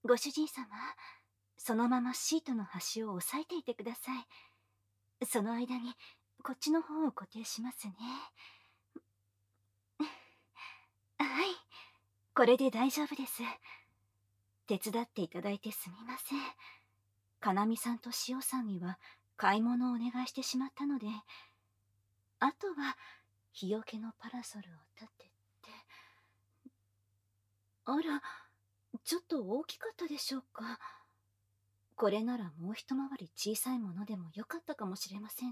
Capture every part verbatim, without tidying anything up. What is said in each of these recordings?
ご主人様、そのままシートの端を押さえていてください。その間にこっちの方を固定しますね。はい、これで大丈夫です。手伝っていただいてすみません。かなみさんとしおさんには買い物をお願いしてしまったので、あとは日よけのパラソルを立てて。あら、ちょっと大きかったでしょうか。これならもう一回り小さいものでもよかったかもしれませんね。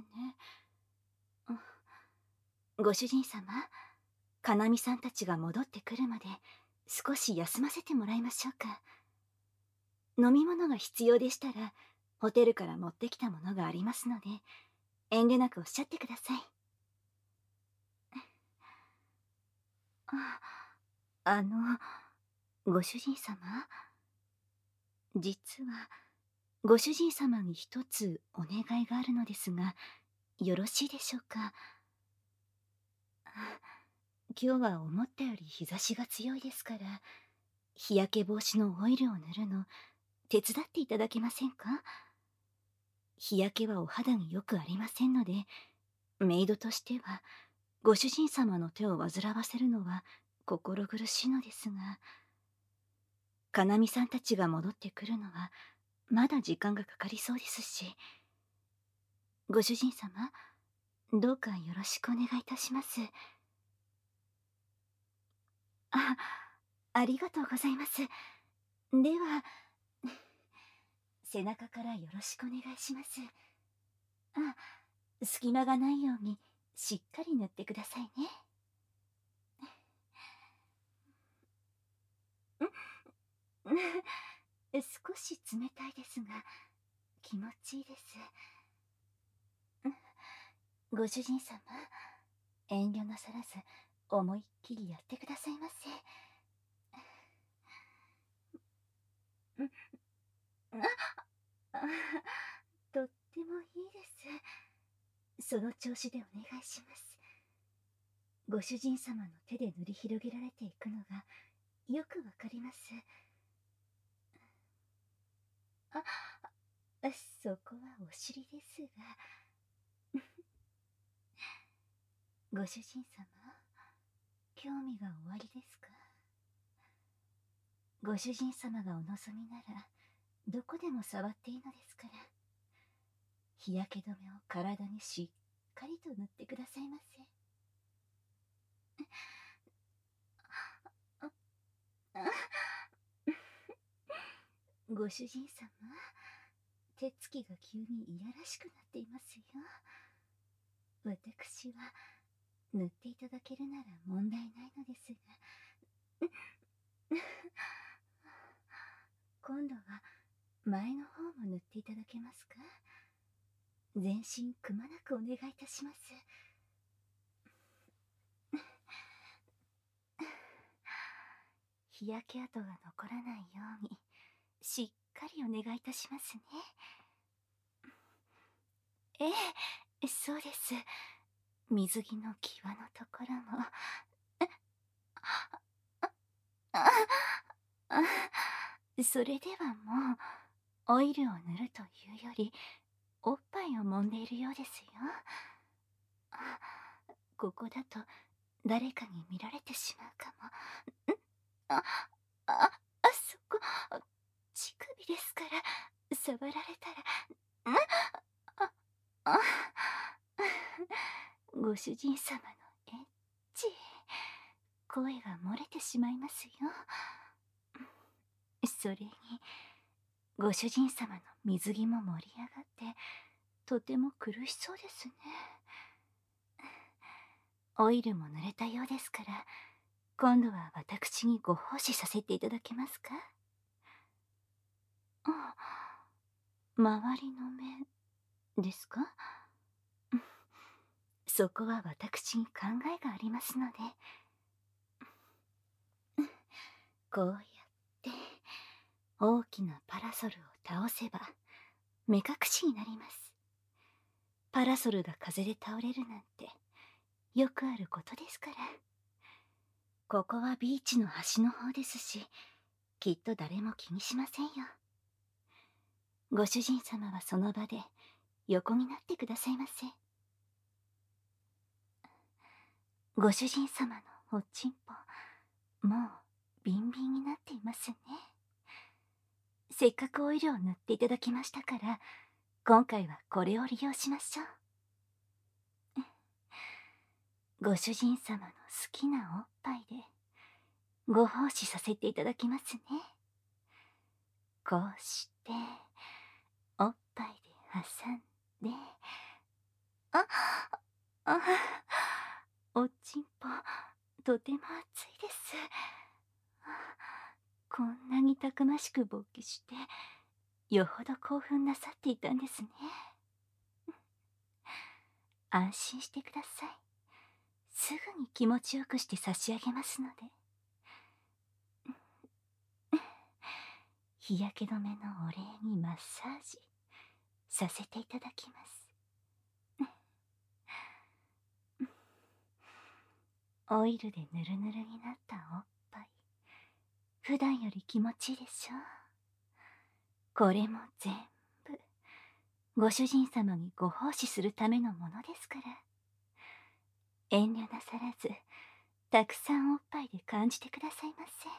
ご主人様、かなみさんたちが戻ってくるまで少し休ませてもらいましょうか。飲み物が必要でしたらホテルから持ってきたものがありますので、遠慮なくおっしゃってください。あ、あの、ご主人様、実はご主人様に一つお願いがあるのですが、よろしいでしょうか。今日は思ったより日差しが強いですから、日焼け防止のオイルを塗るの手伝っていただけませんか。日焼けはお肌によくありませんので、メイドとしてはご主人様の手を煩わせるのは心苦しいのですが、かなみさんたちが戻ってくるのはまだ時間がかかりそうですし、ご主人様、どうかよろしくお願いいたします。あ、ありがとうございます。では、背中からよろしくお願いします。あ、隙間がないようにしっかり塗ってくださいね。少し冷たいですが気持ちいいです。ご主人様、遠慮なさらず思いっきりやってくださいませ。とってもいいです。その調子でお願いします。ご主人様の手で塗り広げられていくのがよくわかります。あ、そこはお尻ですが。ご主人様、興味がおありですか。ご主人様がお望みならどこでも触っていいのですから、日焼け止めを体にしっかりと塗ってくださいませ。ご主人様、手つきが急にいやらしくなっていますよ。私は塗っていただけるなら問題ないのですが。今度は前の方も塗っていただけますか。全身くまなくお願いいたします。日焼け跡が残らないようにしっかりお願いいたしますね。ええ、そうです。水着の際のところも。それではもうオイルを塗るというよりおっぱいを揉んでいるようですよ。ここだと誰かに見られてしまうかも。あ、あ、あそこ、乳首ですから、触られたら。んあ、あ、ご主人様のエッチ、声が漏れてしまいますよ。それに、ご主人様の水着も盛り上がって、とても苦しそうですね。オイルも濡れたようですから、今度は私にご奉仕させていただけますか。あ、周りの目ですか。そこは私に考えがありますので。こうやって大きなパラソルを倒せば目隠しになります。パラソルが風で倒れるなんてよくあることですから。ここはビーチの端の方ですし、 きっと誰も気にしませんよ。ご主人様はその場で横になってくださいませ。ご主人様のおちんぽ、もうビンビンになっていますね。せっかくオイルを塗っていただきましたから、今回はこれを利用しましょう。ご主人様の好きなおっぱいでご奉仕させていただきますね。こうしておっぱいで挟んで、ああ、おちんぽとても熱いです。こんなにたくましく勃起して、よほど興奮なさっていたんですね。安心してください。すぐに気持ちよくして差し上げますので。日焼け止めのお礼にマッサージさせていただきます。オイルでぬるぬるになったおっぱい、普段より気持ちいいでしょう。これも全部ご主人様にご奉仕するためのものですから、遠慮なさらずたくさんおっぱいで感じてくださいませ。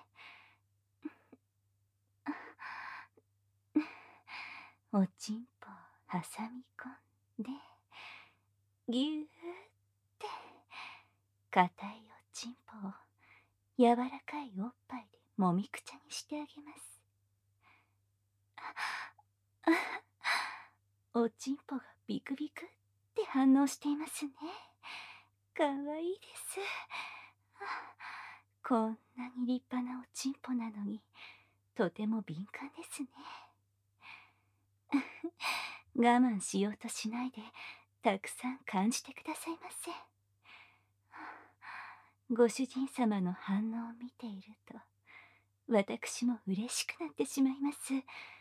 おちんぽを挟み込んで、ぎゅーって硬いおちんぽを柔らかいおっぱいでもみくちゃにしてあげます。おちんぽがビクビクって反応していますね。かわいいです。こんなに立派なおちんぽなのに、とても敏感ですね。我慢しようとしないで、たくさん感じてくださいませ。ご主人様の反応を見ていると、私も嬉しくなってしまいます。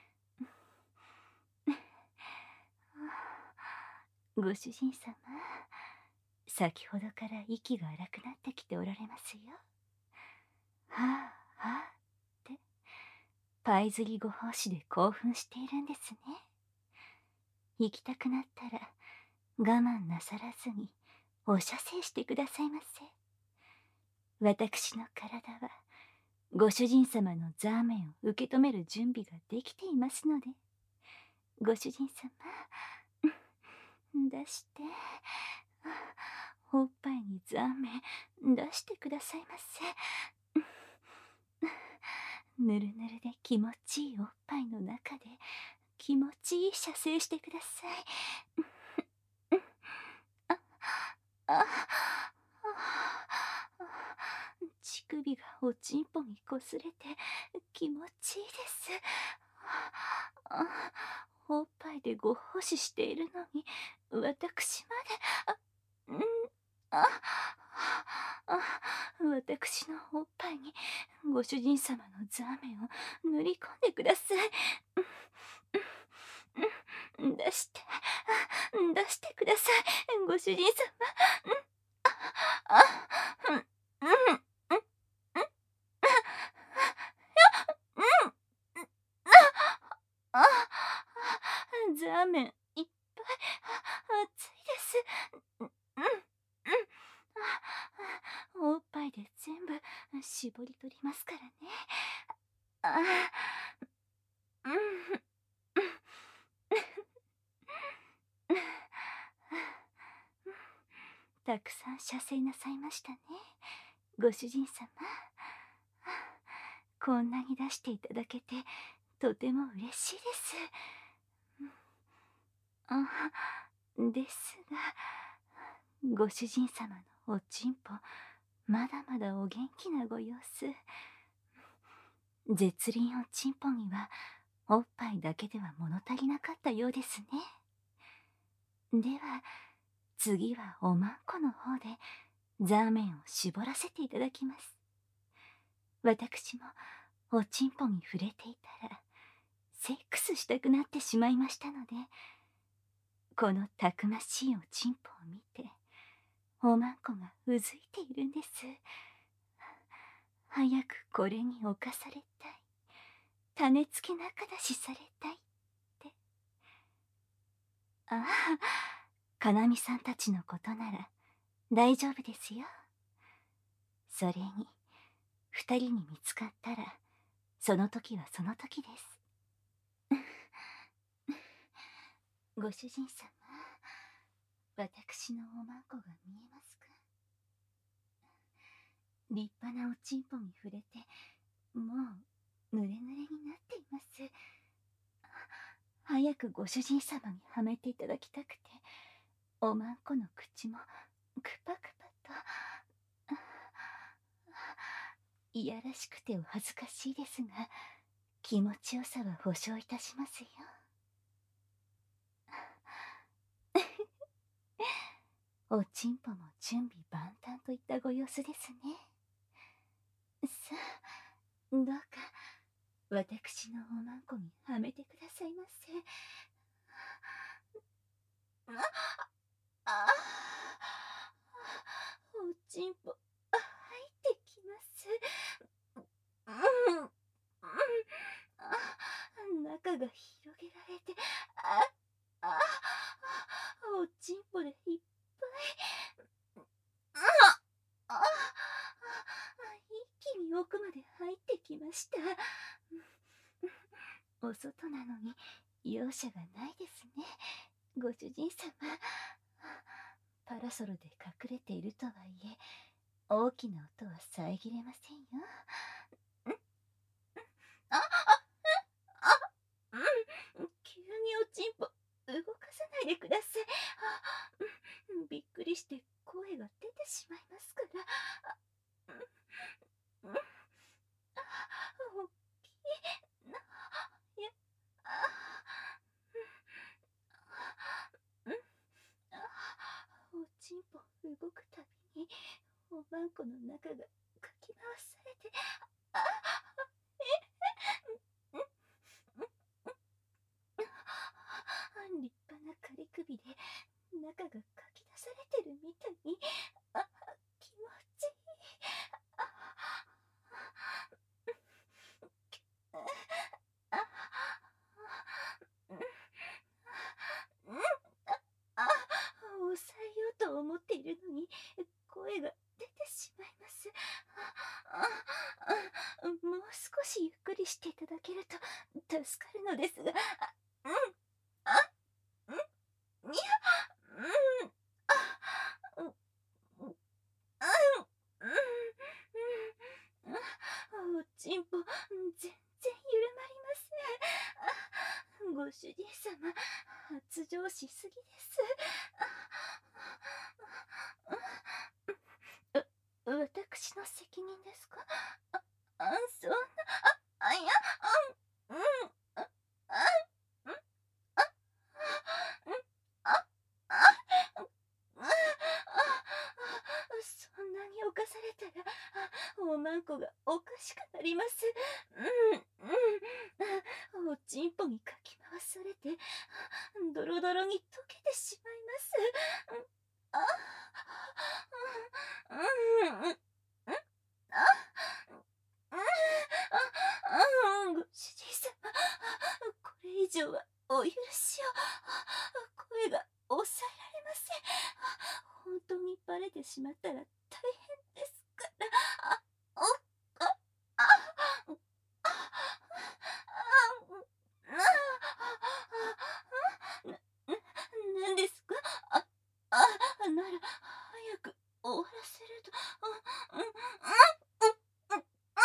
ご主人様、先ほどから息が荒くなってきておられますよ。はあはあって、パイ釣りご奉仕で興奮しているんですね。行きたくなったら我慢なさらずにお射精してくださいませ。私の体はご主人様のザーメンを受け止める準備ができていますので、ご主人様、出して、おっぱいにザーメン出してくださいませ。ぬるぬるで気持ちいいおっぱいの中で気持ちいい射精してください。ああ乳首がおちんぽにこすれて気持ちいいです。おっぱいでご奉仕しているのに私まで、あ、んああ私のおっぱいにご主人様のザーメンを塗り込んでください。出して出してください、ご主人様。ああうんうんあザーメンいっぱい熱いです。うんうんおっぱいで全部絞り取りますからね。あうんたくさん射精なさいましたね、ご主人様。こんなに出していただけてとても嬉しいです。あですが、ご主人様のおちんぽまだまだお元気なご様子。絶倫おちんぽにはおっぱいだけでは物足りなかったようですね。では次はおまんこの方でザーメンを絞らせていただきます。私もおちんぽに触れていたらセックスしたくなってしまいましたので、このたくましいおちんぽを見ておまんこがうずいているんです。早くこれに侵されたい。 種付け仲出しされたいって。ああ、かなみさんたちのことなら大丈夫ですよ。それに二人に見つかったらその時はその時です。ご主人様、私のおまんこが見えますか？立派なおちんぽに触れてもう濡れ濡れになっています。早くご主人様にはめていただきたくて、おまんこの口もクパクパと。いやらしくてお恥ずかしいですが、気持ちよさは保証いたしますよ。おちんぽも準備万端といったご様子ですね。さあ、どうか私のおまんこにはめてくださいませ。ああ、おちんぽ入ってきます。うん、うん、中が広げられて、ああ、おちんぽでいっぱい。ああ、一気に奥まで入ってきました。お外なのに容赦がないですね、ご主人様。パラソルで隠れているとはいえ、大きな音は遮れませんよ。あ、あ、あ、うん、急におちんぽ動かさないでください。あ、びっくりして声が出てしまいますから。あ、うん、あ、大きいな。いや、あ、うん、あ、おちんぽ動くたびにおまんこの中がかき回されて、あ、え、立派な仮首で中がかき出されてるみたいに、あ、気持ちいい。あ、あ、うん、うん、あ、抑えようと思っているのに声が出てしまいます。あ、あ、もう少しゆっくりしていただけると助かるのですが。うん、あ、うん、にゃ、うん、あ、うん、うん、うん、おちんぽ全然緩まりません。ご主人様、発情しすぎです。私の責任ですか？あ、あ、そんな、あ、あ、いや、あ、うん、あ、あ、うん、あ、うん、あ、あ、うん、あ、そんなに侵されたら、おまんこがおかしくなります。うん、うん、おちんぽにかき回されて、ドロドロに溶けてしまいます。あ、うん、うん、うん、あ、うん、あ、あ、ご主人様、これ以上はお許しを。声が抑えられません。本当にバレてしまったら大変ですから。あ、お、あ、あ、あ、あ、な、なんですか？あ、あ、なら早く終わらせると。うん、うん、うん、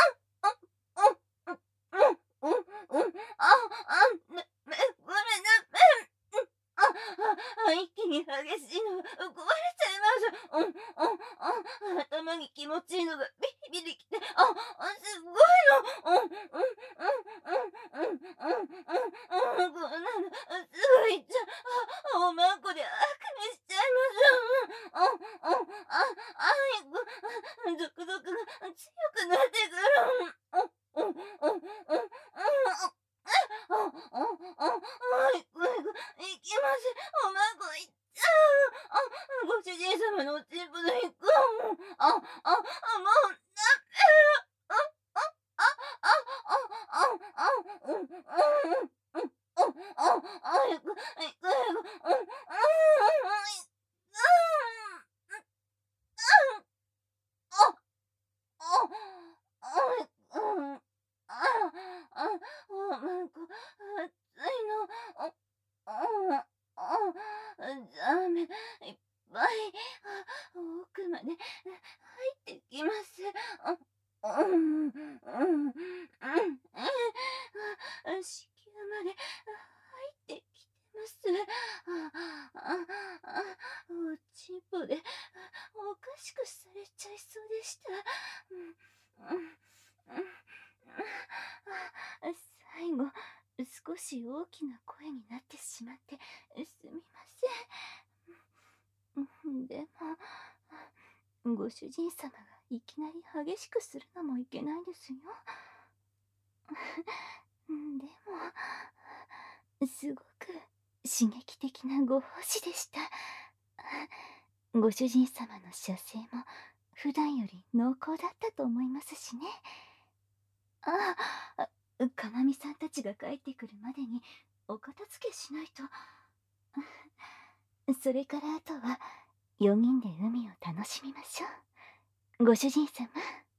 うん、うん、うん、うん、うん、うん、あ、あ、ね、ね、これね、あ、あ、一気に激しいのが壊れちゃいます。うん、うん、うん、頭に気持ちいいのがビリビリきて、あ、あ、すごいの。うん、うん、うん、うん、うん、うん、うん、うん、こんなの、すぐいっちゃう。あ、おまんこで悪夢しちゃいます。うん、うん、あ、あ、い、ゾクゾクが強くなってくる。うん、うん、うん、うん、うん、うん、あ、あ、あ、はい、ぐいぐい、いきます。おまんこいっちゃう。あ、ご主人様のおちんぽでいく。あ、あ、あ、もう、ダメ。あ、あ、あ、あ、あ、あ、あ、 ダメ、いっぱい奥まで入ってきます。うん、うん、うん、子宮まで入ってきてます。おちんぽでおかしくされちゃいそうでした。最後、少し大きな声になってしまってすみません。でも、ご主人様がいきなり激しくするのもいけないですよ。でも、すごく刺激的なご奉仕でした。ご主人様の射精も普段より濃厚だったと思いますしね。ああ、かなみさんたちが帰ってくるまでにお片付けしないと。それからあとはよにんで海を楽しみましょう。ご主人様。